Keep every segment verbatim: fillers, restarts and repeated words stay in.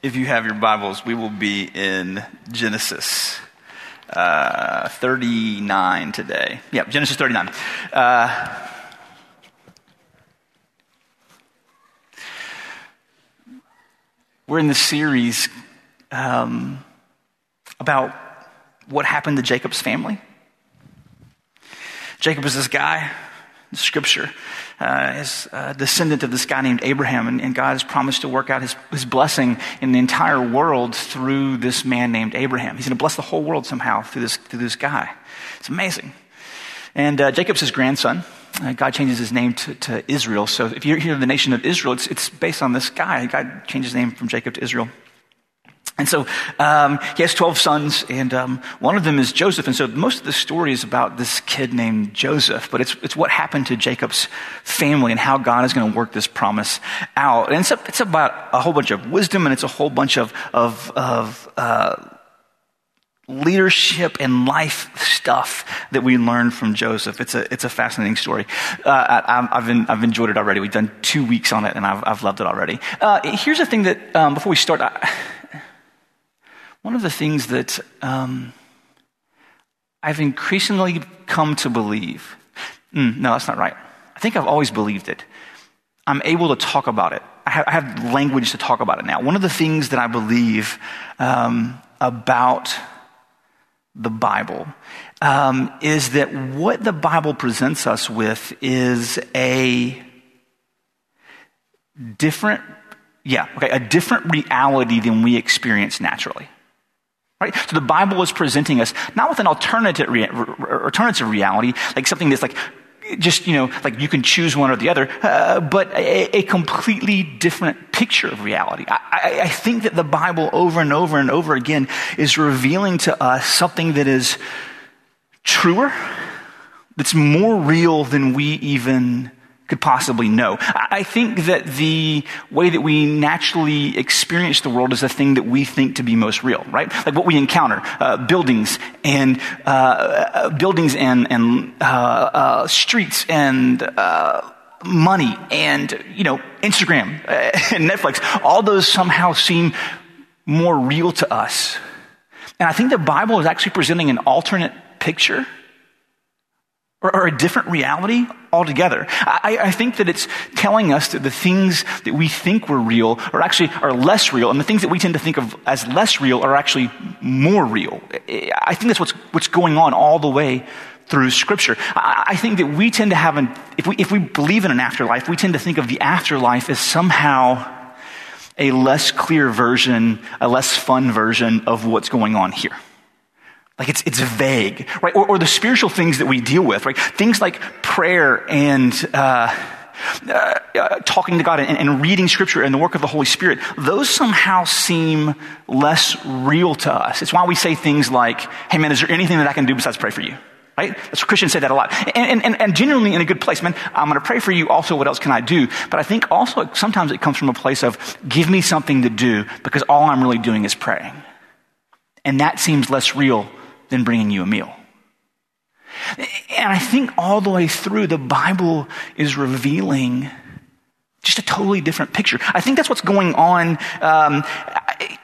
If you have your Bibles, we will be in Genesis uh, thirty-nine today. Yeah, Genesis thirty-nine. Uh, we're in the series um, about what happened to Jacob's family. Jacob is this guy in Scripture, uh, is a descendant of this guy named Abraham, and, and God has promised to work out his, his blessing in the entire world through this man named Abraham. He's going to bless the whole world somehow through this through this guy. It's amazing. And uh, Jacob's his grandson. Uh, God changes his name to, to Israel. So if you hear the nation of Israel, it's, it's based on this guy. God changed his name from Jacob to Israel. And so um, he has twelve sons, and um, one of them is Joseph. And so most of the story is about this kid named Joseph, but it's it's what happened to Jacob's family and how God is going to work this promise out. And it's a, it's about a whole bunch of wisdom, and it's a whole bunch of of of uh, leadership and life stuff that we learn from Joseph. It's a it's a fascinating story. Uh, I, I've been, I've enjoyed it already. We've done two weeks on it, and I've I've loved it already. Uh, here's the thing that um, before we start. I, One of the things that um, I've increasingly come to believe, mm, no, that's not right. I think I've always believed it. I'm able to talk about it. I have, I have language to talk about it now. One of the things that I believe um, about the Bible um, is that what the Bible presents us with is a different, yeah, okay, a different reality than we experience naturally. Right? So the Bible is presenting us not with an alternative rea- alternative reality, like something that's like just, you know, like you can choose one or the other, uh, but a, a completely different picture of reality. I, I, I think that the Bible over and over and over again is revealing to us something that is truer, that's more real than we even could possibly know. I think that the way that we naturally experience the world is the thing that we think to be most real, right? Like what we encounter, uh, buildings and uh, buildings and and uh, uh, streets and uh, money and you know Instagram and Netflix. All those somehow seem more real to us, and I think the Bible is actually presenting an alternate picture. Or, or a different reality altogether. I, I think that it's telling us that the things that we think were real are actually are less real, and the things that we tend to think of as less real are actually more real. I think that's what's what's going on all the way through Scripture. I, I think that we tend to have an if we if we believe in an afterlife, we tend to think of the afterlife as somehow a less clear version, a less fun version of what's going on here. Like it's it's vague, right? Or, or the spiritual things that we deal with, right? Things like prayer and uh, uh, uh, talking to God and, and reading Scripture and the work of the Holy Spirit. Those somehow seem less real to us. It's why we say things like, "Hey, man, is there anything that I can do besides pray for you?" Right? That's what Christians say that a lot, and and, and genuinely in a good place. Man, I'm going to pray for you. Also, what else can I do? But I think also sometimes it comes from a place of give me something to do because all I'm really doing is praying, and that seems less real than bringing you a meal. And I think all the way through, the Bible is revealing just a totally different picture. I think that's what's going on. Um, I,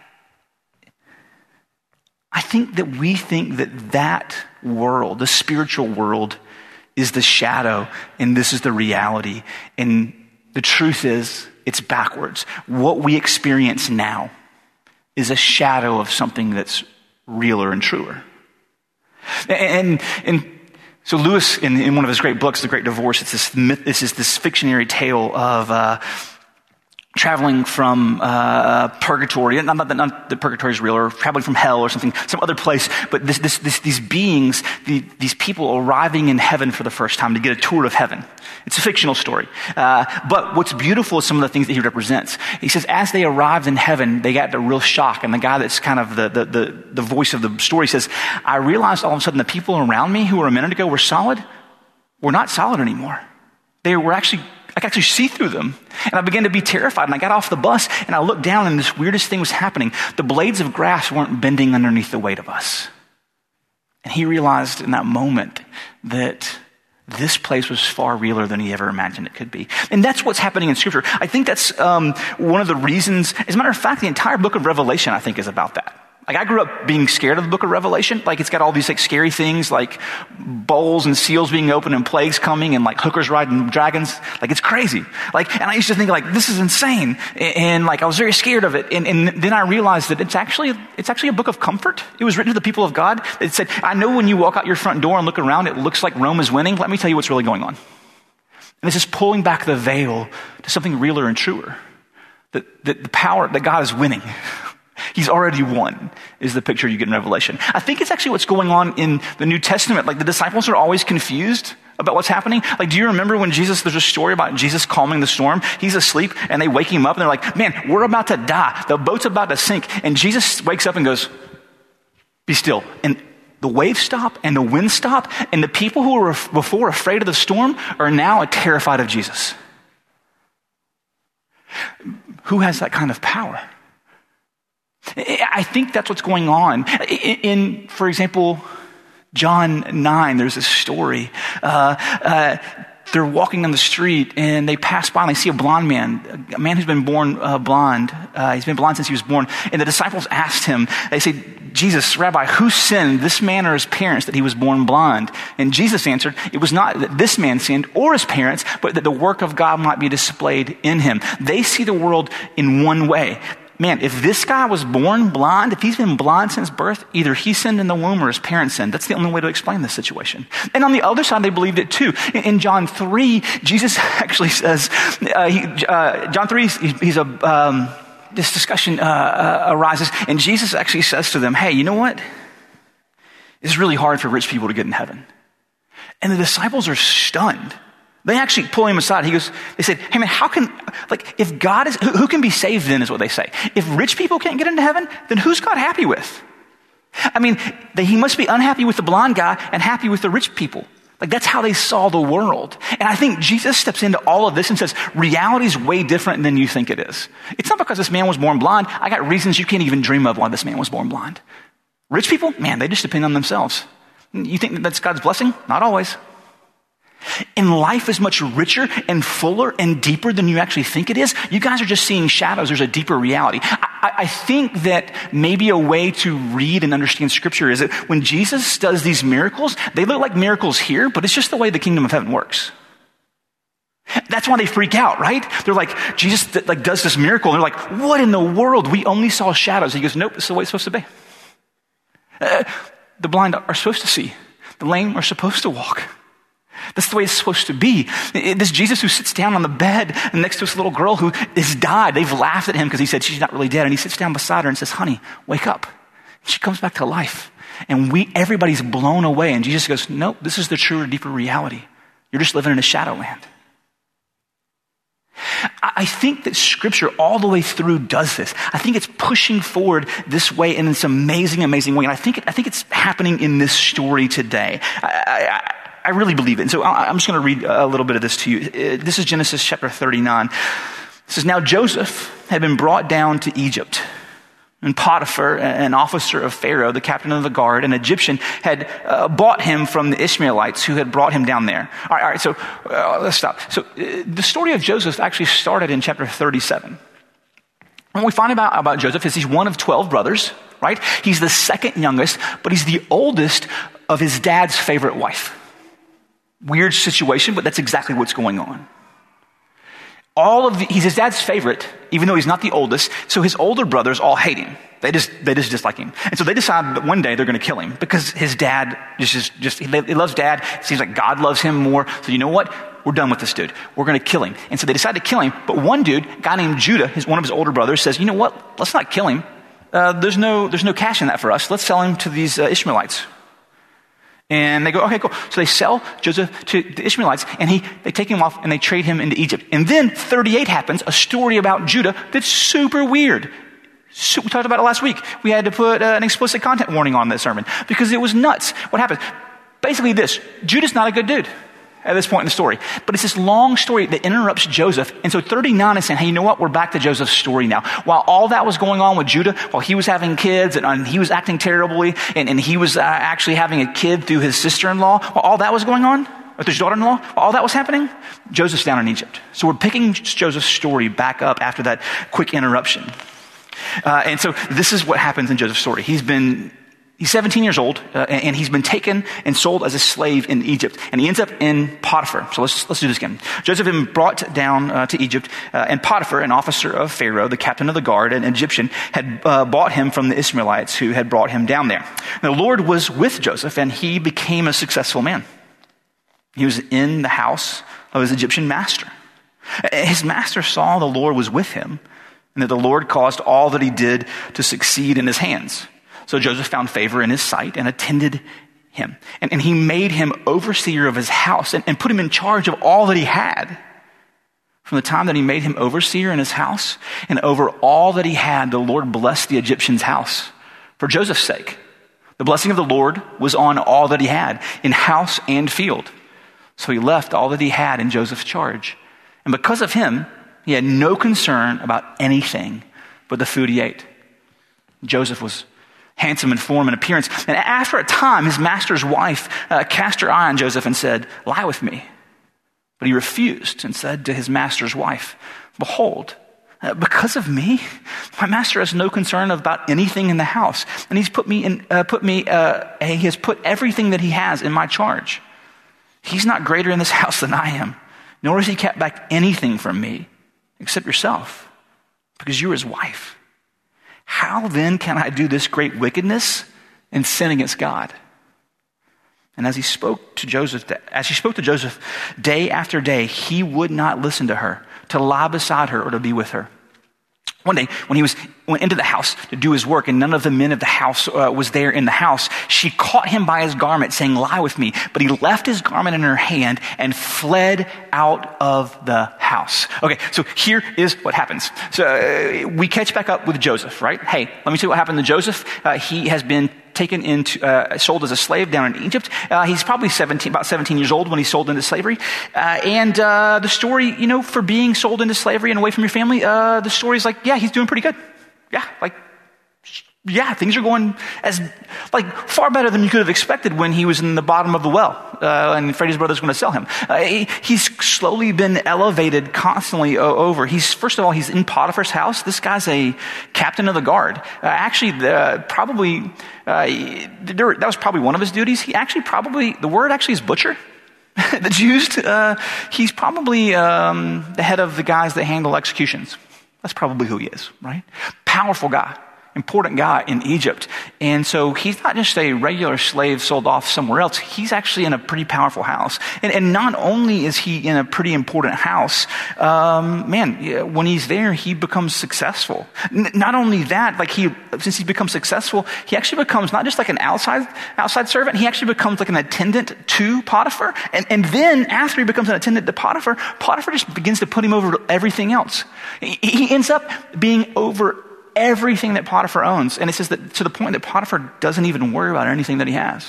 I think that we think that that world, the spiritual world, is the shadow, and this is the reality. And the truth is, it's backwards. What we experience now is a shadow of something that's realer and truer. And and so Lewis, in, in one of his great books, The Great Divorce, it's this myth, this is this fictionary tale of uh, traveling from uh, purgatory. Not, not, that, not that purgatory is real, or traveling from hell or something, some other place. But this, this, this, these beings, the, these people arriving in heaven for the first time to get a tour of heaven. It's a fictional story. Uh, but what's beautiful is some of the things that he represents. He says, as they arrived in heaven, they got a real shock. And the guy that's kind of the, the, the, the voice of the story says, I realized all of a sudden the people around me who were a minute ago were solid, were not solid anymore. They were actually, I could actually see through them. And I began to be terrified. And I got off the bus and I looked down and this weirdest thing was happening. The blades of grass weren't bending underneath the weight of us. And he realized in that moment that this place was far realer than he ever imagined it could be. And that's what's happening in Scripture. I think that's um, one of the reasons, as a matter of fact, the entire book of Revelation, I think, is about that. Like, I grew up being scared of the book of Revelation. Like, it's got all these like scary things, like bowls and seals being opened and plagues coming and like hookers riding dragons. Like, it's crazy. Like, and I used to think like, this is insane. And, and like, I was very scared of it. And, and then I realized that it's actually, it's actually a book of comfort. It was written to the people of God. It said, I know when you walk out your front door and look around, it looks like Rome is winning. Let me tell you what's really going on. And it's just pulling back the veil to something realer and truer. That, that the power, that God is winning. He's already won, is the picture you get in Revelation. I think it's actually what's going on in the New Testament. Like, the disciples are always confused about what's happening. Like, do you remember when Jesus, there's a story about Jesus calming the storm? He's asleep and they wake him up and they're like, man, we're about to die. The boat's about to sink. And Jesus wakes up and goes, be still. And the waves stop and the wind stop. And the people who were before afraid of the storm are now terrified of Jesus. Who has that kind of power? I think that's what's going on. In, in for example, John nine, there's this story. Uh, uh, they're walking on the street and they pass by and they see a blind man, a man who's been born uh, blind. Uh, he's been blind since he was born. And the disciples asked him, they say, Jesus, Rabbi, who sinned, this man or his parents, that he was born blind? And Jesus answered, it was not that this man sinned or his parents, but that the work of God might be displayed in him. They see the world in one way. Man, if this guy was born blind, if he's been blind since birth, either he sinned in the womb or his parents sinned. That's the only way to explain this situation. And on the other side, they believed it too. In, in John three, Jesus actually says, uh, he, uh, John three, he's, he's a, um, this discussion uh, uh, arises, and Jesus actually says to them, hey, you know what? It's really hard for rich people to get in heaven. And the disciples are stunned. They actually pull him aside. He goes, they said, hey man, how can, like, if God is, who, who can be saved then is what they say. If rich people can't get into heaven, then who's God happy with? I mean, they, he must be unhappy with the blind guy and happy with the rich people. Like, that's how they saw the world. And I think Jesus steps into all of this and says, reality is way different than you think it is. It's not because this man was born blind. I got reasons you can't even dream of why this man was born blind. Rich people, man, they just depend on themselves. You think that that's God's blessing? Not always. And life is much richer and fuller and deeper than you actually think it is. You guys are just seeing shadows. There's a deeper reality. I, I think that maybe a way to read and understand Scripture is that when Jesus does these miracles, they look like miracles here, but it's just the way the kingdom of heaven works. That's why they freak out, right? They're like, Jesus th- like does this miracle. And they're like, what in the world? We only saw shadows. He goes, nope, this is the way it's supposed to be. Uh, the blind are supposed to see. The lame are supposed to walk. That's the way it's supposed to be. This Jesus who sits down on the bed next to this little girl who has died. They've laughed at him because he said she's not really dead. And he sits down beside her and says, honey, wake up. She comes back to life. And we, everybody's blown away. And Jesus goes, nope, this is the truer, deeper reality. You're just living in a shadow land. I think that Scripture all the way through does this. I think it's pushing forward this way in this amazing, amazing way. And I think, it, I think it's happening in this story today. I, I, I really believe it. And so I'm just going to read a little bit of this to you. This is Genesis chapter thirty-nine. It says, now Joseph had been brought down to Egypt. And Potiphar, an officer of Pharaoh, the captain of the guard, an Egyptian, had uh, bought him from the Ishmaelites who had brought him down there. All right, all right so uh, let's stop. So uh, the story of Joseph actually started in chapter thirty-seven. What we find about, about Joseph is he's one of twelve brothers, right? He's the second youngest, but he's the oldest of his dad's favorite wife. Weird situation, but that's exactly what's going on. All of the, he's his dad's favorite, even though he's not the oldest. So his older brothers all hate him. They just they just dislike him, and so they decide that one day they're going to kill him because his dad just just, just he, he loves dad. It seems like God loves him more. So you know what? We're done with this dude. We're going to kill him. And so they decide to kill him. But one dude, a guy named Judah, his one of his older brothers, says, you know what? Let's not kill him. Uh, there's no there's no cash in that for us. Let's sell him to these uh, Ishmaelites. And they go, okay, cool. So they sell Joseph to the Ishmaelites, and he they take him off and they trade him into Egypt. And then thirty-eight happens, a story about Judah that's super weird. So, we talked about it last week. We had to put uh, an explicit content warning on this sermon because it was nuts. What happened? Basically this, Judah's not a good dude at this point in the story. But it's this long story that interrupts Joseph. And so thirty-nine is saying, hey, you know what? We're back to Joseph's story now. While all that was going on with Judah, while he was having kids and, and he was acting terribly and, and he was uh, actually having a kid through his sister-in-law, while all that was going on, with his daughter-in-law, while all that was happening, Joseph's down in Egypt. So we're picking Joseph's story back up after that quick interruption. Uh, and so this is what happens in Joseph's story. He's been, he's seventeen years old, uh, and he's been taken and sold as a slave in Egypt. And he ends up in Potiphar. So let's, let's do this again. Joseph had been brought down uh, to Egypt, uh, and Potiphar, an officer of Pharaoh, the captain of the guard, an Egyptian, had uh, bought him from the Ishmaelites who had brought him down there. And the Lord was with Joseph, and he became a successful man. He was in the house of his Egyptian master. His master saw the Lord was with him, and that the Lord caused all that he did to succeed in his hands. So Joseph found favor in his sight and attended him. And, and he made him overseer of his house and, and put him in charge of all that he had. From the time that he made him overseer in his house and over all that he had, the Lord blessed the Egyptian's house for Joseph's sake. The blessing of the Lord was on all that he had in house and field. So he left all that he had in Joseph's charge. And because of him, he had no concern about anything but the food he ate. Joseph was handsome in form and appearance. And after a time, his master's wife uh, cast her eye on Joseph and said, "Lie with me." But he refused and said to his master's wife, "Behold, uh, because of me, my master has no concern about anything in the house. And he's put me in, uh, put me, uh, he has put everything that he has in my charge. He's not greater in this house than I am, nor has he kept back anything from me except yourself, because you're his wife. How then can I do this great wickedness and sin against God?" And as he spoke to Joseph, as she spoke to Joseph day after day, he would not listen to her, to lie beside her or to be with her. One day, when he was went into the house to do his work, and none of the men of the house uh, was there in the house, she caught him by his garment, saying, "Lie with me." But he left his garment in her hand and fled out of the house. Okay, so here is what happens. So uh, we catch back up with Joseph, right? Hey, let me tell you what happened to Joseph. Uh, he has been taken into, uh, sold as a slave down in Egypt. Uh, he's probably seventeen, about seventeen years old when he's sold into slavery. Uh, and, uh, the story, you know, for being sold into slavery and away from your family, uh, the story's like, yeah, he's doing pretty good. Yeah, like, yeah, things are going as, like, far better than you could have expected when he was in the bottom of the well, uh, and Freddie's brother's going to sell him. Uh, he, he's slowly been elevated constantly o- over. He's, first of all, he's in Potiphar's house. This guy's a captain of the guard. Uh, actually, the, probably, uh, there, that was probably one of his duties. He actually probably, the word actually is butcher that's used. Uh, he's probably um, the head of the guys that handle executions. That's probably who he is, right? Powerful guy. Important guy in Egypt. And so he's not just a regular slave sold off somewhere else. He's actually in a pretty powerful house. And, and not only is he in a pretty important house, um, man, when he's there, he becomes successful. N- not only that, like he, since he becomes successful, he actually becomes not just like an outside, outside servant, he actually becomes like an attendant to Potiphar. And, and then after he becomes an attendant to Potiphar, Potiphar just begins to put him over everything else. He, he ends up being over everything that Potiphar owns. And it says that to the point that Potiphar doesn't even worry about anything that he has.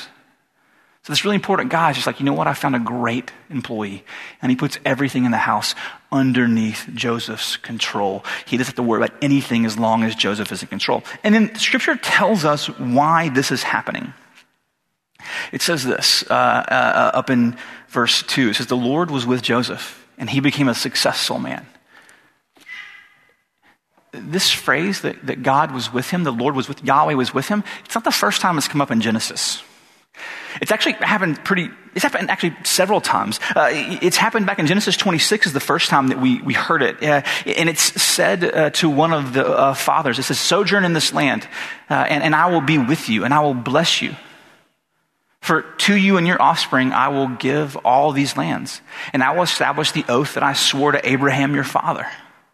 So this really important guy is just like, you know what? I found a great employee. And he puts everything in the house underneath Joseph's control. He doesn't have to worry about anything as long as Joseph is in control. And then Scripture tells us why this is happening. It says this uh, uh, up in verse two. It says, "The Lord was with Joseph, and he became a successful man." This phrase that, that God was with him, the Lord was with, Yahweh was with him, it's not the first time it's come up in Genesis. It's actually happened pretty, it's happened actually several times. Uh, it's happened back in Genesis twenty-six is the first time that we, we heard it. Uh, and it's said uh, to one of the uh, fathers, it says, "Sojourn in this land, uh, and, and I will be with you, and I will bless you. For to you and your offspring I will give all these lands, and I will establish the oath that I swore to Abraham your father."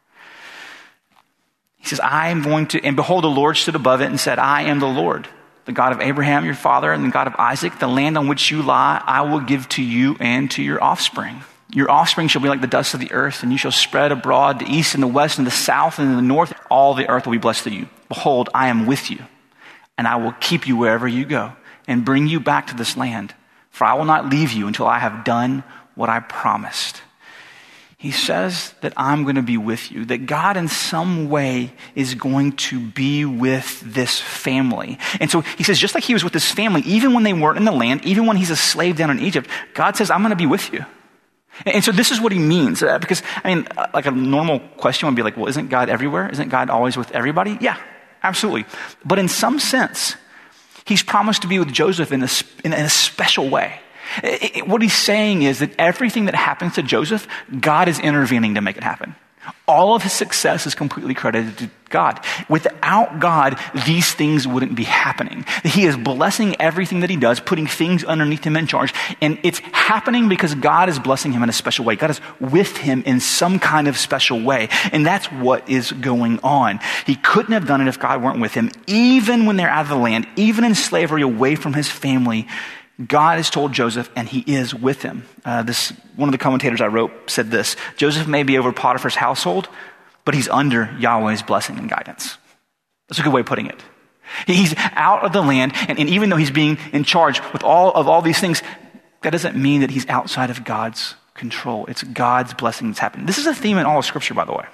He says, "I am going to," and behold, the Lord stood above it and said, "I am the Lord, the God of Abraham, your father, and the God of Isaac. The land on which you lie, I will give to you and to your offspring. Your offspring shall be like the dust of the earth, and you shall spread abroad the east and the west and the south and the north. All the earth will be blessed through you. Behold, I am with you, and I will keep you wherever you go and bring you back to this land. For I will not leave you until I have done what I promised." He says that I'm going to be with you, that God in some way is going to be with this family. And so he says, just like he was with this family, even when they weren't in the land, even when he's a slave down in Egypt, God says, I'm going to be with you. And so this is what he means. Uh, because, I mean, uh, like a normal question would be like, well, isn't God everywhere? Isn't God always with everybody? Yeah, absolutely. But in some sense, he's promised to be with Joseph in a, in a special way. It, it, what he's saying is that everything that happens to Joseph, God is intervening to make it happen. All of his success is completely credited to God. Without God, these things wouldn't be happening. He is blessing everything that he does, putting things underneath him in charge. And it's happening because God is blessing him in a special way. God is with him in some kind of special way. And that's what is going on. He couldn't have done it if God weren't with him. Even when they're out of the land, even in slavery away from his family, God has told Joseph, and he is with him. Uh, this one of the commentators I wrote said this: Joseph may be over Potiphar's household, but he's under Yahweh's blessing and guidance. That's a good way of putting it. He's out of the land, and, and even though he's being in charge with all of all these things, that doesn't mean that he's outside of God's control. It's God's blessing that's happening. This is a theme in all of Scripture, by the way.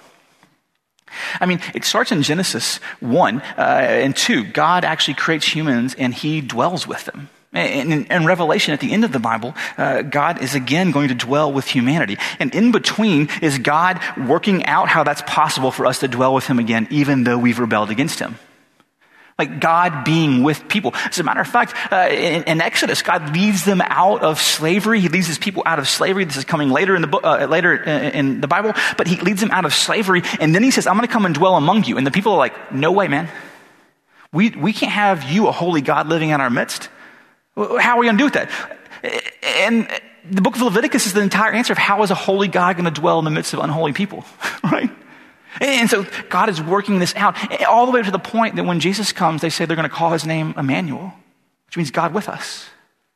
I mean, it starts in Genesis one uh, and two. God actually creates humans, and he dwells with them. In, in, in Revelation, at the end of the Bible, uh, God is again going to dwell with humanity. And in between is God working out how that's possible for us to dwell with him again, even though we've rebelled against him. Like God being with people. As a matter of fact, uh, in, in Exodus, God leads them out of slavery. He leads his people out of slavery. This is coming later in the book, uh, later in the Bible. But he leads them out of slavery, and then he says, "I'm going to come and dwell among you." And the people are like, "No way, man. We we can't have you, a holy God, living in our midst. How are we going to do with that?" And the book of Leviticus is the entire answer of how is a holy God going to dwell in the midst of unholy people, right? And so God is working this out all the way to the point that when Jesus comes, they say they're going to call his name Emmanuel, which means God with us.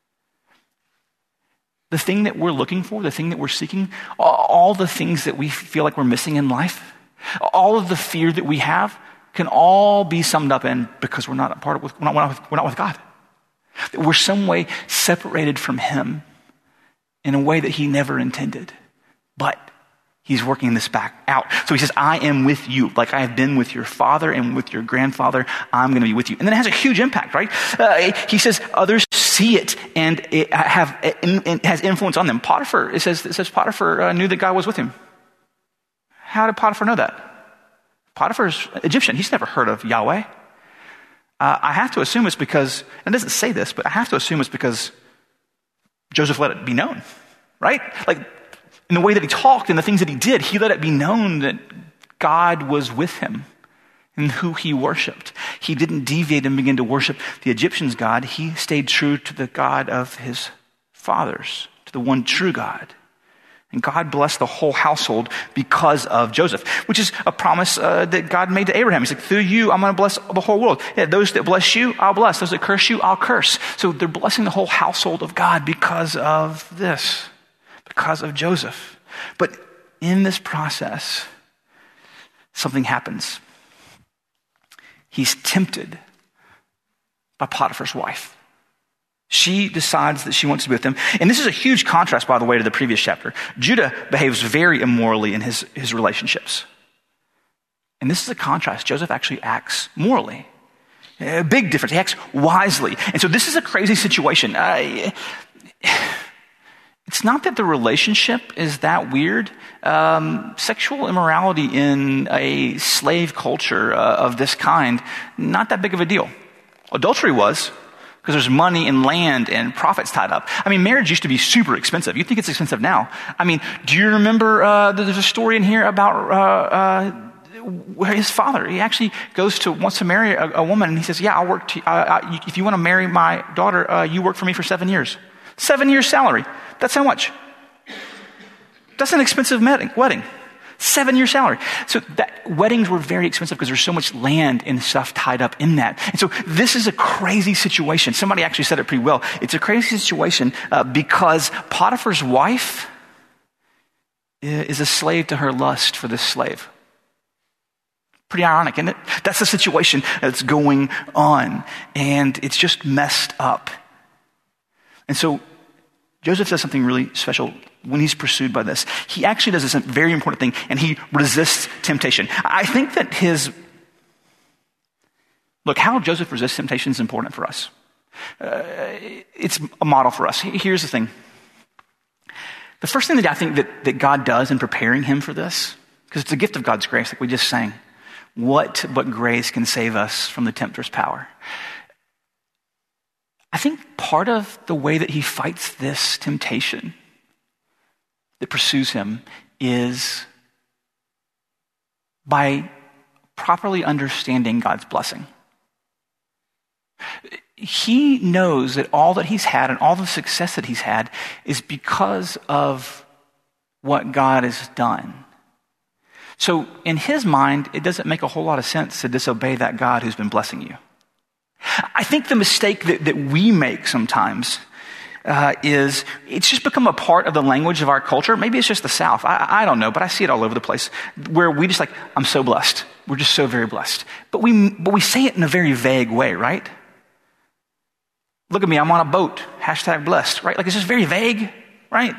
The thing that we're looking for, the thing that we're seeking, all the things that we feel like we're missing in life, all of the fear that we have can all be summed up in because we're not a part of, we're not, we're not with, we're not with God. We're some way separated from him in a way that he never intended. But he's working this back out. So he says, I am with you. Like I have been with your father and with your grandfather, I'm going to be with you. And then it has a huge impact, right? Uh, he says others see it and it have it has influence on them. Potiphar, it says, it says Potiphar uh, knew that God was with him. How did Potiphar know that? Potiphar's Egyptian. He's never heard of Yahweh. Uh, I have to assume it's because, and it doesn't say this, but I have to assume it's because Joseph let it be known, right? Like in the way that he talked and the things that he did, he let it be known that God was with him and who he worshiped. He didn't deviate and begin to worship the Egyptians' God. He stayed true to the God of his fathers, to the one true God. And God blessed the whole household because of Joseph, which is a promise uh, that God made to Abraham. He's like, through you, I'm going to bless the whole world. Yeah, those that bless you, I'll bless. Those that curse you, I'll curse. So they're blessing the whole household of God because of this, because of Joseph. But in this process, something happens. He's tempted by Potiphar's wife. She decides that she wants to be with him. And this is a huge contrast, by the way, to the previous chapter. Judah behaves very immorally in his, his relationships. And this is a contrast. Joseph actually acts morally. A big difference. He acts wisely. And so this is a crazy situation. Uh, it's not that the relationship is that weird. Um, sexual immorality in a slave culture uh, of this kind, not that big of a deal. Adultery was. Because there's money and land and profits tied up. I mean, marriage used to be super expensive. You think it's expensive now. I mean, do you remember uh, there's a story in here about uh, uh, his father? He actually goes to, wants to marry a, a woman, and he says, yeah, I'll work, to, uh, I, if you want to marry my daughter, uh, you work for me for seven years. Seven years salary. That's how much? That's an expensive wedding. Seven year salary. So that weddings were very expensive because there's so much land and stuff tied up in that. And so this is a crazy situation. Somebody actually said it pretty well. It's a crazy situation uh, because Potiphar's wife is a slave to her lust for this slave. Pretty ironic, isn't it? That's the situation that's going on. And it's just messed up. And so Joseph does something really special when he's pursued by this, he actually does this very important thing, and he resists temptation. I think that his, look, how Joseph resists temptation is important for us. Uh, it's a model for us. Here's the thing. The first thing that I think that, that God does in preparing him for this, because it's a gift of God's grace, like we just sang, what but grace can save us from the tempter's power? I think part of the way that he fights this temptation that pursues him is by properly understanding God's blessing. He knows that all that he's had and all the success that he's had is because of what God has done. So in his mind, it doesn't make a whole lot of sense to disobey that God who's been blessing you. I think the mistake that, that we make sometimes uh, is it's just become a part of the language of our culture. Maybe it's just the South. I, I don't know, but I see it all over the place where we just like, I'm so blessed. We're just so very blessed. But we, but we say it in a very vague way, right? Look at me, I'm on a boat, hashtag blessed, right? Like it's just very vague, right?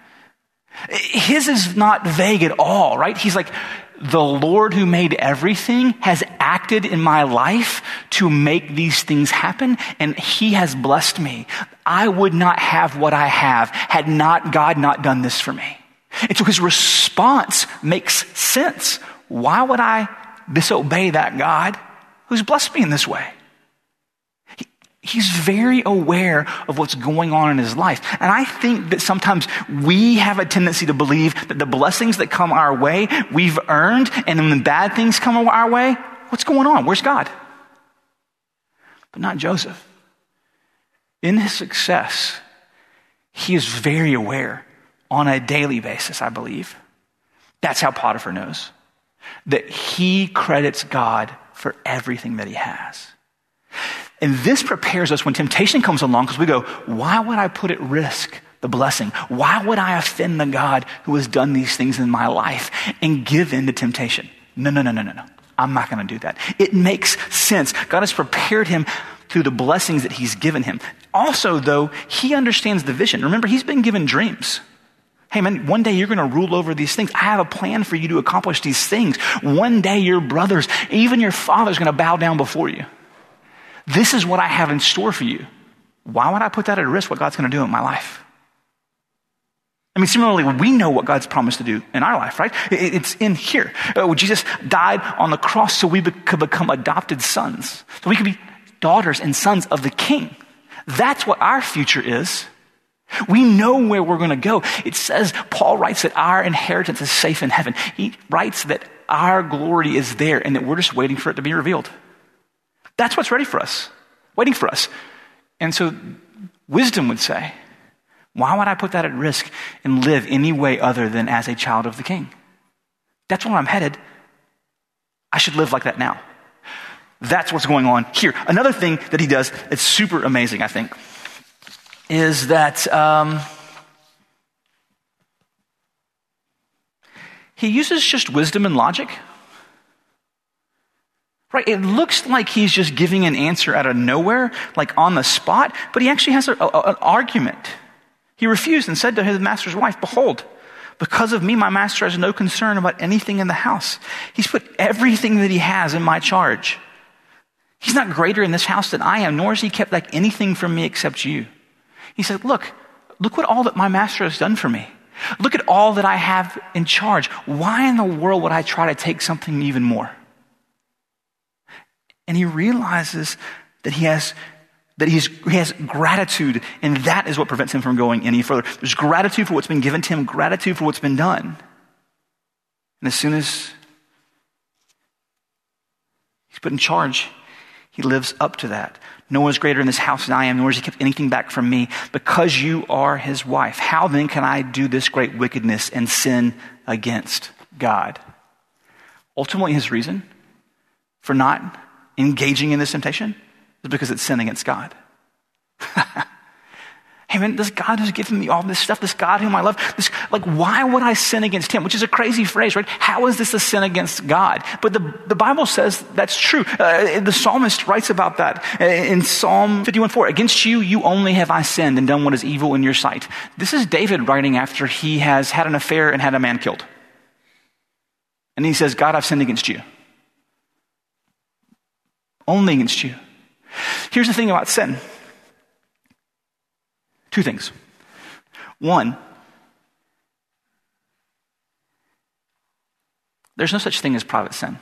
His is not vague at all, right? He's like, the Lord who made everything has acted in my life to make these things happen, and he has blessed me. I would not have what I have had not God not done this for me. And so his response makes sense. Why would I disobey that God who's blessed me in this way? He's very aware of what's going on in his life. And I think that sometimes we have a tendency to believe that the blessings that come our way, we've earned, and then when bad things come our way, what's going on? Where's God? But not Joseph. In his success, he is very aware on a daily basis, I believe. That's how Potiphar knows. That he credits God for everything that he has. And this prepares us when temptation comes along, because we go, why would I put at risk the blessing? Why would I offend the God who has done these things in my life and give in to temptation? No, no, no, no, no, no. I'm not going to do that. It makes sense. God has prepared him through the blessings that he's given him. Also, though, he understands the vision. Remember, he's been given dreams. Hey man, one day you're going to rule over these things. I have a plan for you to accomplish these things. One day your brothers, even your father's going to bow down before you. This is what I have in store for you. Why would I put that at risk, what God's going to do in my life? I mean, similarly, we know what God's promised to do in our life, right? It's in here. Uh, Jesus died on the cross so we be- could become adopted sons. So we could be daughters and sons of the King. That's what our future is. We know where we're going to go. It says, Paul writes that our inheritance is safe in heaven. He writes that our glory is there and that we're just waiting for it to be revealed. That's what's ready for us, waiting for us. And so wisdom would say, why would I put that at risk and live any way other than as a child of the King? That's where I'm headed. I should live like that now. That's what's going on here. Another thing that he does that's super amazing, I think, is that um, he uses just wisdom and logic. Right? It looks like he's just giving an answer out of nowhere, like on the spot, but he actually has a, a, an argument. He refused and said to his master's wife, behold, because of me, my master has no concern about anything in the house. He's put everything that he has in my charge. He's not greater in this house than I am, nor has he kept like anything from me except you. He said, look, look what all that my master has done for me. Look at all that I have in charge. Why in the world would I try to take something even more? And he realizes that he has that he's, he has gratitude, and that is what prevents him from going any further. There's gratitude for what's been given to him, gratitude for what's been done. And as soon as he's put in charge, he lives up to that. No one is greater in this house than I am, nor has he kept anything back from me, because you are his wife. How then can I do this great wickedness and sin against God? Ultimately, his reason for not engaging in this temptation is because it's sin against God. Hey man, this God who's given me all this stuff, this God whom I love, this, like, why would I sin against him? Which is a crazy phrase, right? How is this a sin against God? But the, the Bible says that's true. Uh, the psalmist writes about that in Psalm fifty-one four. Against you, you only have I sinned and done what is evil in your sight. This is David writing after he has had an affair and had a man killed. And he says, God, I've sinned against you. Only against you. Here's the thing about sin. Two things. One, there's no such thing as private sin.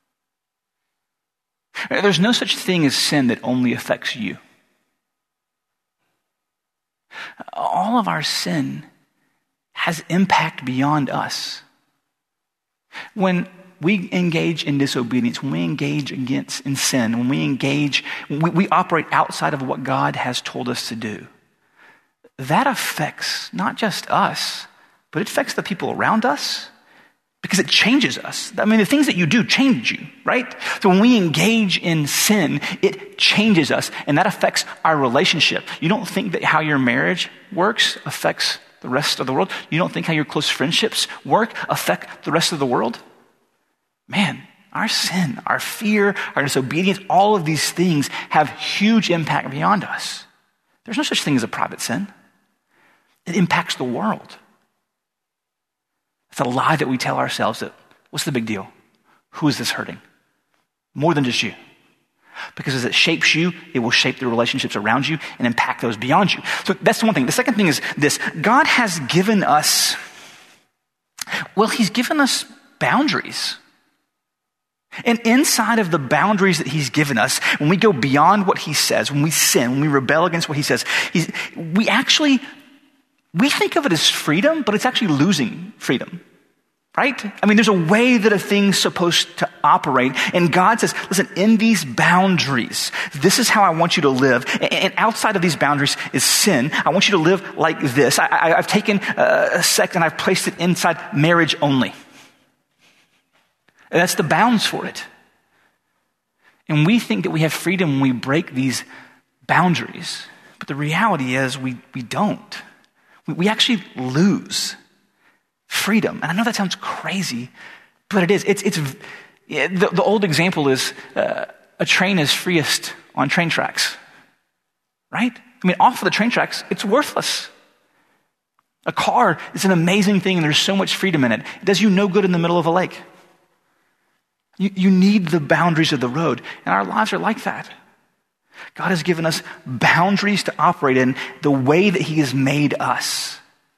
There's no such thing as sin that only affects you. All of our sin has impact beyond us. When we engage in disobedience, when we engage against in sin, when we engage, when we, we operate outside of what God has told us to do, that affects not just us, but it affects the people around us because it changes us. I mean, the things that you do change you, right? So when we engage in sin, it changes us, and that affects our relationship. You don't think that how your marriage works affects the rest of the world? You don't think how your close friendships work affect the rest of the world? Man, our sin, our fear, our disobedience, all of these things have huge impact beyond us. There's no such thing as a private sin. It impacts the world. It's a lie that we tell ourselves that, what's the big deal? Who is this hurting? More than just you. Because as it shapes you, it will shape the relationships around you and impact those beyond you. So that's the one thing. The second thing is this. God has given us, well, he's given us boundaries. And inside of the boundaries that he's given us, when we go beyond what he says, when we sin, when we rebel against what he says, he's, we actually, we think of it as freedom, but it's actually losing freedom, right? I mean, there's a way that a thing's supposed to operate, and God says, listen, in these boundaries, this is how I want you to live, and outside of these boundaries is sin. I want you to live like this. I, I, I've taken a sect and I've placed it inside marriage only. And that's the bounds for it. And we think that we have freedom when we break these boundaries, but the reality is we, we don't. We actually lose freedom. And I know that sounds crazy, but it is. It's, it's, the, the old example is uh, a train is freest on train tracks, right? I mean, off of the train tracks, it's worthless. A car is an amazing thing and there's so much freedom in it. It does you no good in the middle of a lake. You, you need the boundaries of the road, and our lives are like that. God has given us boundaries to operate in the way that he has made us.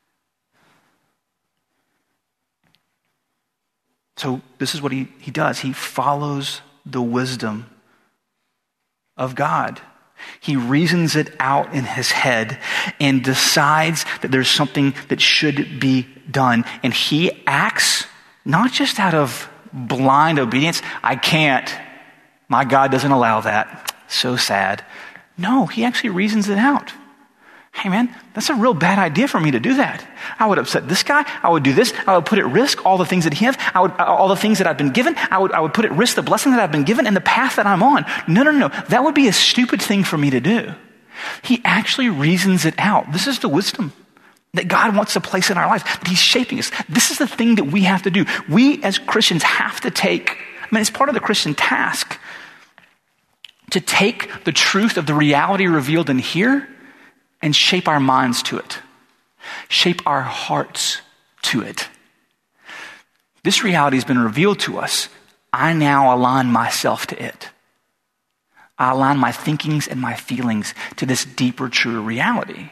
So this is what he, he does. He follows the wisdom of God. He reasons it out in his head and decides that there's something that should be done. And he acts not just out of blind obedience. I can't. My God doesn't allow that. So sad. No, he actually reasons it out. Hey man, that's a real bad idea for me to do that. I would upset this guy. I would do this. I would put at risk all the things that he has. I would, all the things that I've been given. I would, I would put at risk the blessing that I've been given and the path that I'm on. No, no, no, no. That would be a stupid thing for me to do. He actually reasons it out. This is the wisdom that God wants to place in our lives, that he's shaping us. This is the thing that we have to do. We as Christians have to take, I mean, it's part of the Christian task to take the truth of the reality revealed in here and shape our minds to it, shape our hearts to it. This reality has been revealed to us. I now align myself to it. I align my thinkings and my feelings to this deeper, truer reality.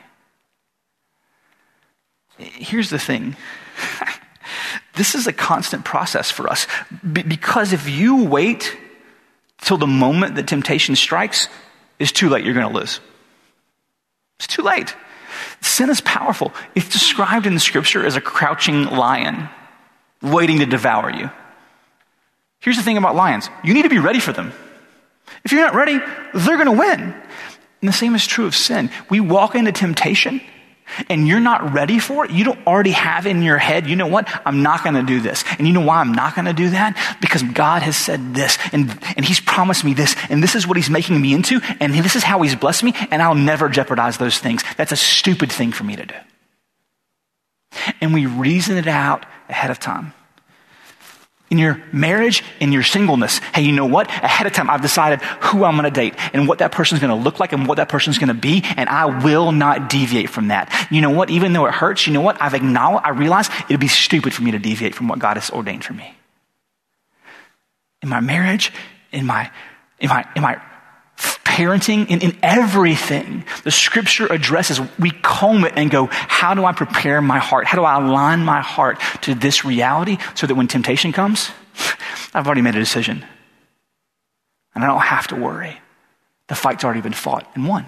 Here's the thing. This is a constant process for us. Be- because if you wait till the moment that temptation strikes, it's too late. You're going to lose. It's too late. Sin is powerful. It's described in the scripture as a crouching lion waiting to devour you. Here's the thing about lions. You need to be ready for them. If you're not ready, they're going to win. And the same is true of sin. We walk into temptation and you're not ready for it, you don't already have in your head, you know what, I'm not going to do this. And you know why I'm not going to do that? Because God has said this, and, and he's promised me this, and this is what he's making me into, and this is how he's blessed me, and I'll never jeopardize those things. That's a stupid thing for me to do. And we reason it out ahead of time. In your marriage, in your singleness, hey, you know what? Ahead of time, I've decided who I'm going to date and what that person's going to look like and what that person's going to be, and I will not deviate from that. You know what? Even though it hurts, you know what? I've acknowledged, I realize it'd be stupid for me to deviate from what God has ordained for me. In my marriage, in my, in my, in my parenting, in, in everything, the scripture addresses, we comb it and go, how do I prepare my heart? How do I align my heart to this reality so that when temptation comes, I've already made a decision. And I don't have to worry. The fight's already been fought and won.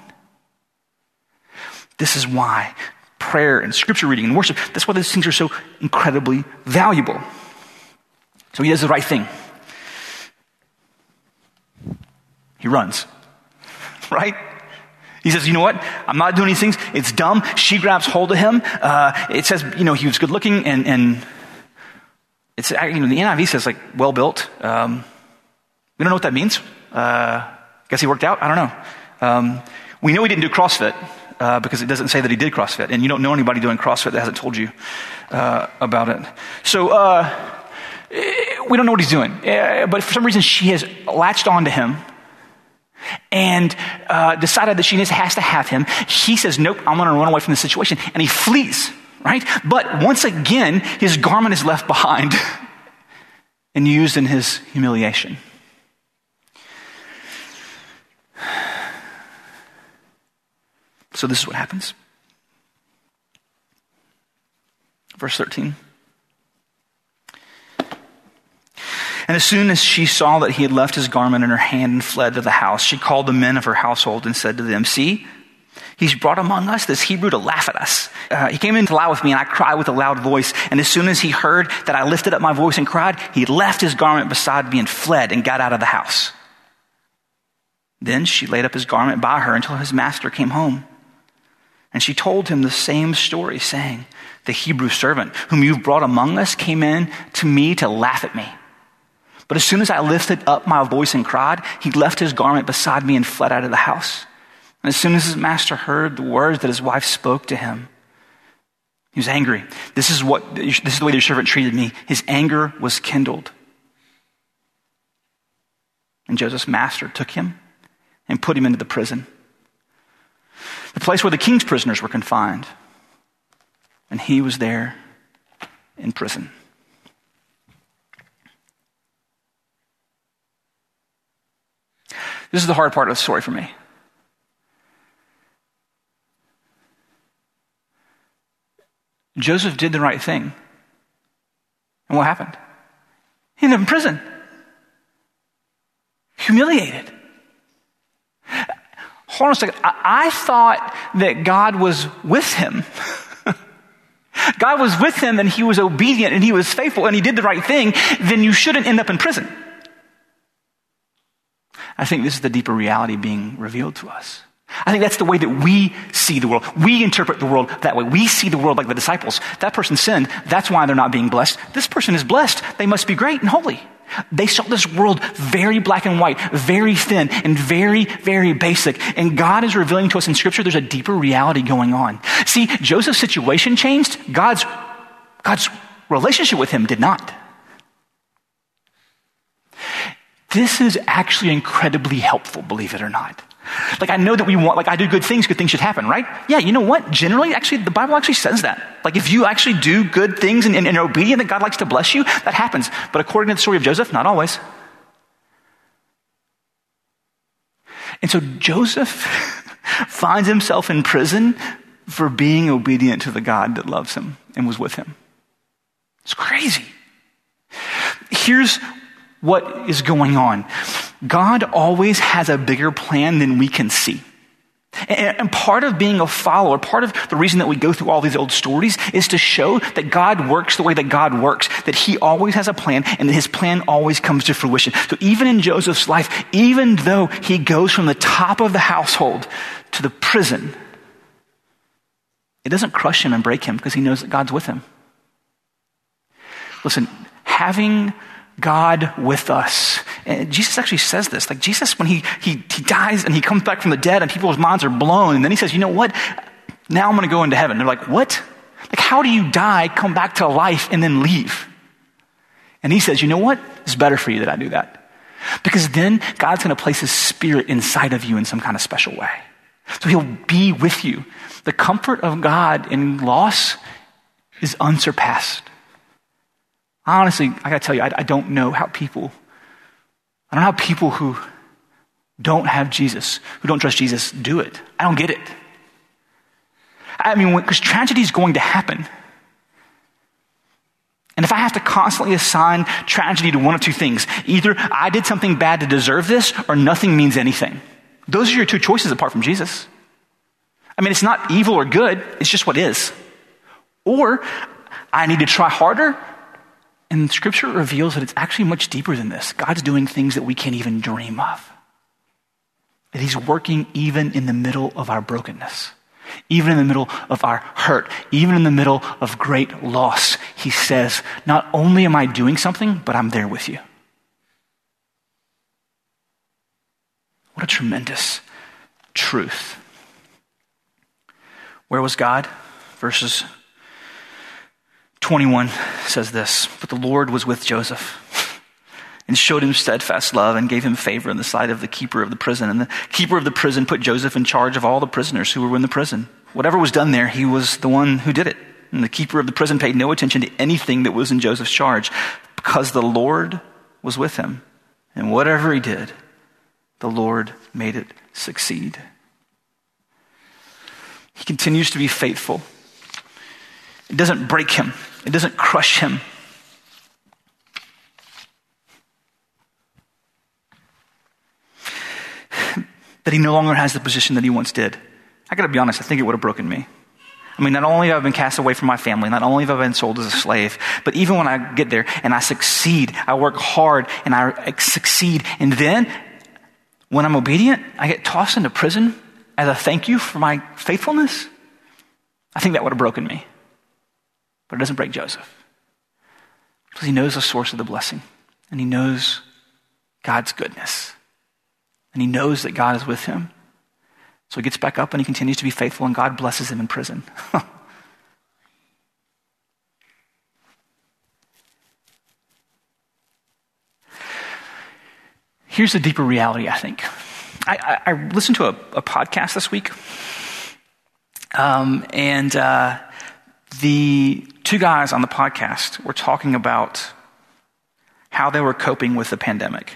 This is why prayer and scripture reading and worship, that's why these things are so incredibly valuable. So he does the right thing. He runs. Right? He says, you know what? I'm not doing these things. It's dumb. She grabs hold of him. Uh, it says, you know, he was good looking, and, and it's, you know, the N I V says like well built. Um, we don't know what that means. Uh, guess he worked out. I don't know. Um, we know he didn't do CrossFit uh, because it doesn't say that he did CrossFit, and you don't know anybody doing CrossFit that hasn't told you uh, about it. So uh, we don't know what he's doing, uh, but for some reason she has latched onto him and uh, decided that she has to have him. He says, nope, I'm going to run away from the situation. And he flees, right? But once again, his garment is left behind and used in his humiliation. So this is what happens. Verse thirteen. And as soon as she saw that he had left his garment in her hand and fled to the house, she called the men of her household and said to them, see, he's brought among us this Hebrew to laugh at us. Uh, he came in to lie with me, and I cried with a loud voice. And as soon as he heard that I lifted up my voice and cried, he left his garment beside me and fled and got out of the house. Then she laid up his garment by her until his master came home. And she told him the same story, saying, the Hebrew servant whom you've brought among us came in to me to laugh at me. But as soon as I lifted up my voice and cried, he left his garment beside me and fled out of the house. And as soon as his master heard the words that his wife spoke to him, he was angry. This is what this is the way your servant treated me. His anger was kindled. And Joseph's master took him and put him into the prison, the place where the king's prisoners were confined. And he was there in prison. This is the hard part of the story for me. Joseph did the right thing. And what happened? He ended up in prison. Humiliated. Hold on a second. I, I thought that God was with him. God was with him and he was obedient and he was faithful and he did the right thing. Then you shouldn't end up in prison. I think this is the deeper reality being revealed to us. I think that's the way that we see the world. We interpret the world that way. We see the world like the disciples. That person sinned. That's why they're not being blessed. This person is blessed. They must be great and holy. They saw this world very black and white, very thin, and very, very basic. And God is revealing to us in Scripture there's a deeper reality going on. See, Joseph's situation changed. God's, God's relationship with him did not. This is actually incredibly helpful, believe it or not. Like, I know that we want, like, I do good things, good things should happen, right? Yeah, you know what? Generally, actually, the Bible actually says that. Like, if you actually do good things and, and, and are obedient, that God likes to bless you, that happens. But according to the story of Joseph, not always. And so Joseph finds himself in prison for being obedient to the God that loves him and was with him. It's crazy. Here's what is going on. God always has a bigger plan than we can see. And, and part of being a follower, part of the reason that we go through all these old stories is to show that God works the way that God works, that he always has a plan and that his plan always comes to fruition. So even in Joseph's life, even though he goes from the top of the household to the prison, it doesn't crush him and break him because he knows that God's with him. Listen, having God with us. And Jesus actually says this. Like Jesus, when he, he, he dies and he comes back from the dead and people's minds are blown. And then he says, you know what? Now I'm going to go into heaven. They're like, what? Like, how do you die, come back to life, and then leave? And he says, you know what? It's better for you that I do that. Because then God's going to place his spirit inside of you in some kind of special way. So he'll be with you. The comfort of God in loss is unsurpassed. Honestly, I gotta tell you, I, I don't know how people, I don't know how people who don't have Jesus, who don't trust Jesus, do it. I don't get it. I mean, because tragedy is going to happen. And if I have to constantly assign tragedy to one of two things, either I did something bad to deserve this, or nothing means anything. Those are your two choices apart from Jesus. I mean, it's not evil or good, it's just what is. Or I need to try harder. And scripture reveals that it's actually much deeper than this. God's doing things that we can't even dream of. That he's working even in the middle of our brokenness. Even in the middle of our hurt. Even in the middle of great loss. He says, not only am I doing something, but I'm there with you. What a tremendous truth. Where was God? Verses twenty-one says this, but the Lord was with Joseph and showed him steadfast love and gave him favor in the sight of the keeper of the prison. And the keeper of the prison put Joseph in charge of all the prisoners who were in the prison. Whatever was done there, he was the one who did it. And the keeper of the prison paid no attention to anything that was in Joseph's charge because the Lord was with him. And whatever he did, the Lord made it succeed. He continues to be faithful. It doesn't break him. It doesn't crush him. That he no longer has the position that he once did. I gotta be honest, I think it would have broken me. I mean, not only have I been cast away from my family, not only have I been sold as a slave, but even when I get there and I succeed, I work hard and I succeed, and then when I'm obedient, I get tossed into prison as a thank you for my faithfulness. I think that would have broken me. But it doesn't break Joseph. Because he knows the source of the blessing. And he knows God's goodness. And he knows that God is with him. So he gets back up and he continues to be faithful, and God blesses him in prison. Here's the deeper reality, I think. I, I, I listened to a, a podcast this week. Um, and uh, the two guys on the podcast were talking about how they were coping with the pandemic.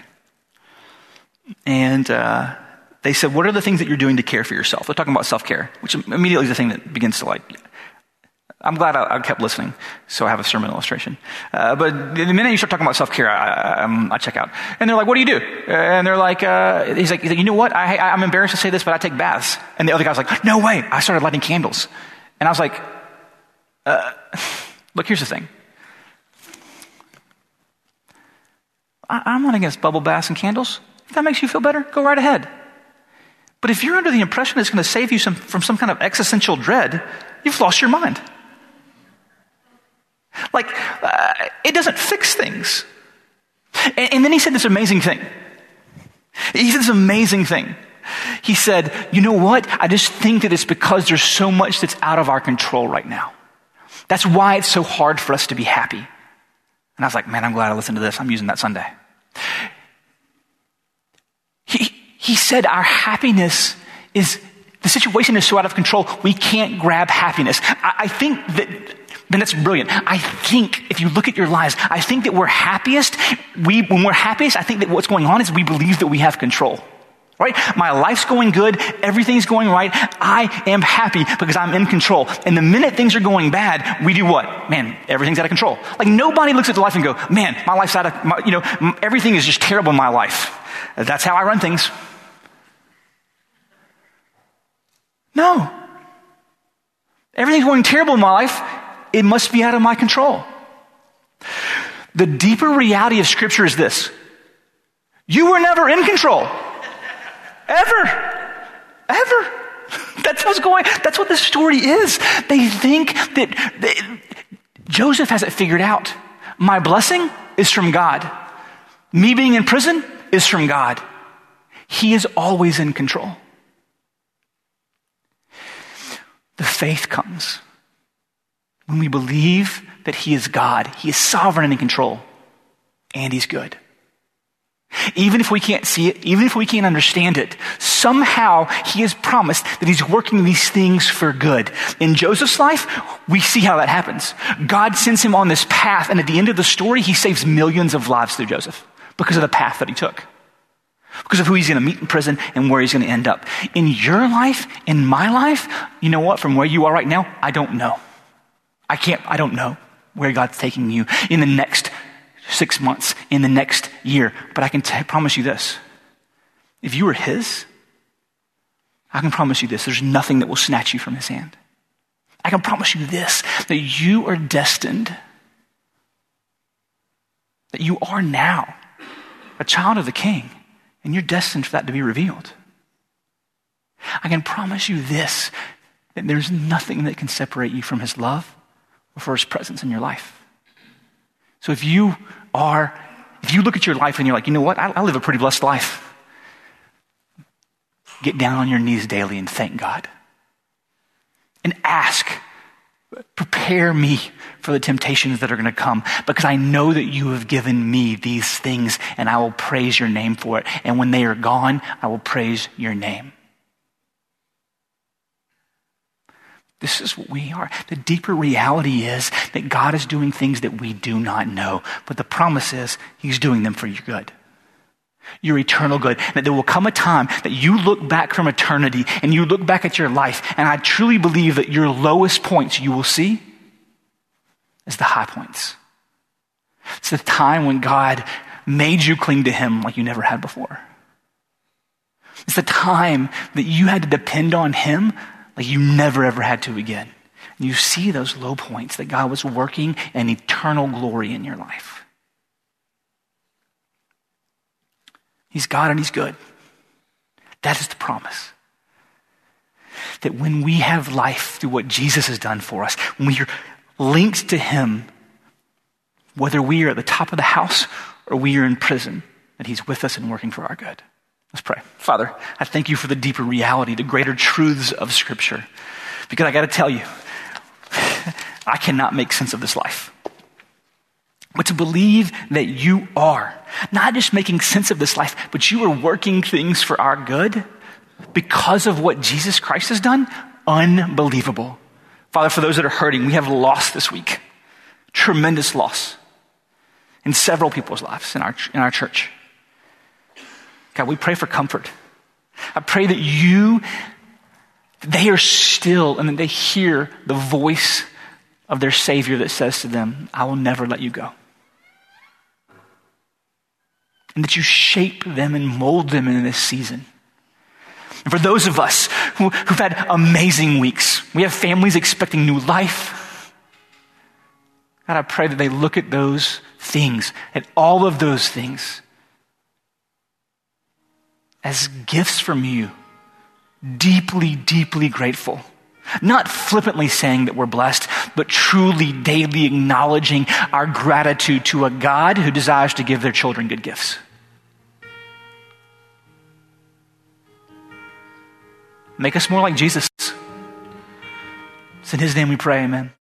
And uh, they said, what are the things that you're doing to care for yourself? They're talking about self-care, which immediately is the thing that begins to like, I'm glad I, I kept listening, so I have a sermon illustration. Uh, but the minute you start talking about self-care, I, I, um, I check out. And they're like, what do you do? And they're like, uh, he's like, he's like, you know what? I, I, I'm embarrassed to say this, but I take baths. And the other guy's like, no way. I started lighting candles. And I was like, uh, look, here's the thing. I, I'm not against bubble baths and candles. If that makes you feel better, go right ahead. But if you're under the impression it's going to save you some, from some kind of existential dread, you've lost your mind. Like, uh, it doesn't fix things. And, and then he said this amazing thing. He said this amazing thing. He said, you know what? I just think that it's because there's so much that's out of our control right now. That's why it's so hard for us to be happy. And I was like, man, I'm glad I listened to this. I'm using that Sunday. He, he said our happiness is, the situation is so out of control, we can't grab happiness. I, I think that, man, that's brilliant. I think if you look at your lives, I think that we're happiest. We, when we're happiest, I think that what's going on is we believe that we have control. Right? My life's going good. Everything's going right. I am happy because I'm in control. And the minute things are going bad, we do what? Man, everything's out of control. Like nobody looks at their life and go, man, my life's out of, my, you know, everything is just terrible in my life. That's how I run things. No. Everything's going terrible in my life. It must be out of my control. The deeper reality of Scripture is this. You were never in control. Ever. Ever. That's, what's going, that's what this story is. They think that they, Joseph has it figured out. My blessing is from God. Me being in prison is from God. He is always in control. The faith comes when we believe that he is God. He is sovereign and in control, and he's good. Even if we can't see it, even if we can't understand it, somehow he has promised that he's working these things for good. In Joseph's life, we see how that happens. God sends him on this path, and at the end of the story, he saves millions of lives through Joseph because of the path that he took, because of who he's going to meet in prison and where he's going to end up. In your life, in my life, you know what? From where you are right now, I don't know. I can't, I don't know where God's taking you in the next six months, in the next year. But I can t- promise you this. If you are his, I can promise you this. There's nothing that will snatch you from his hand. I can promise you this, that you are destined, that you are now a child of the King, and you're destined for that to be revealed. I can promise you this, that there's nothing that can separate you from his love or for his presence in your life. So if you are, if you look at your life and you're like, you know what, I, I live a pretty blessed life. Get down on your knees daily and thank God. And ask, prepare me for the temptations that are going to come, because I know that you have given me these things, and I will praise your name for it. And when they are gone, I will praise your name. This is what we are. The deeper reality is that God is doing things that we do not know, but the promise is he's doing them for your good, your eternal good. And that there will come a time that you look back from eternity and you look back at your life, and I truly believe that your lowest points you will see as the high points. It's the time when God made you cling to him like you never had before. It's the time that you had to depend on him like you never ever had to again. And you see those low points that God was working an eternal glory in your life. He's God and he's good. That is the promise. That when we have life through what Jesus has done for us, when we are linked to him, whether we are at the top of the house or we are in prison, that he's with us and working for our good. Let's pray. Father, I thank you for the deeper reality, the greater truths of Scripture. Because I got to tell you, I cannot make sense of this life. But to believe that you are not just making sense of this life, but you are working things for our good because of what Jesus Christ has done, unbelievable. Father, for those that are hurting, we have loss this week. Tremendous loss in several people's lives in our, in our church. God, we pray for comfort. I pray that you, they are still and that they hear the voice of their Savior that says to them, I will never let you go. And that you shape them and mold them in this season. And for those of us who, who've had amazing weeks, we have families expecting new life. God, I pray that they look at those things, at all of those things, as gifts from you, deeply, deeply grateful. Not flippantly saying that we're blessed, but truly daily acknowledging our gratitude to a God who desires to give their children good gifts. Make us more like Jesus. It's in his name we pray, amen.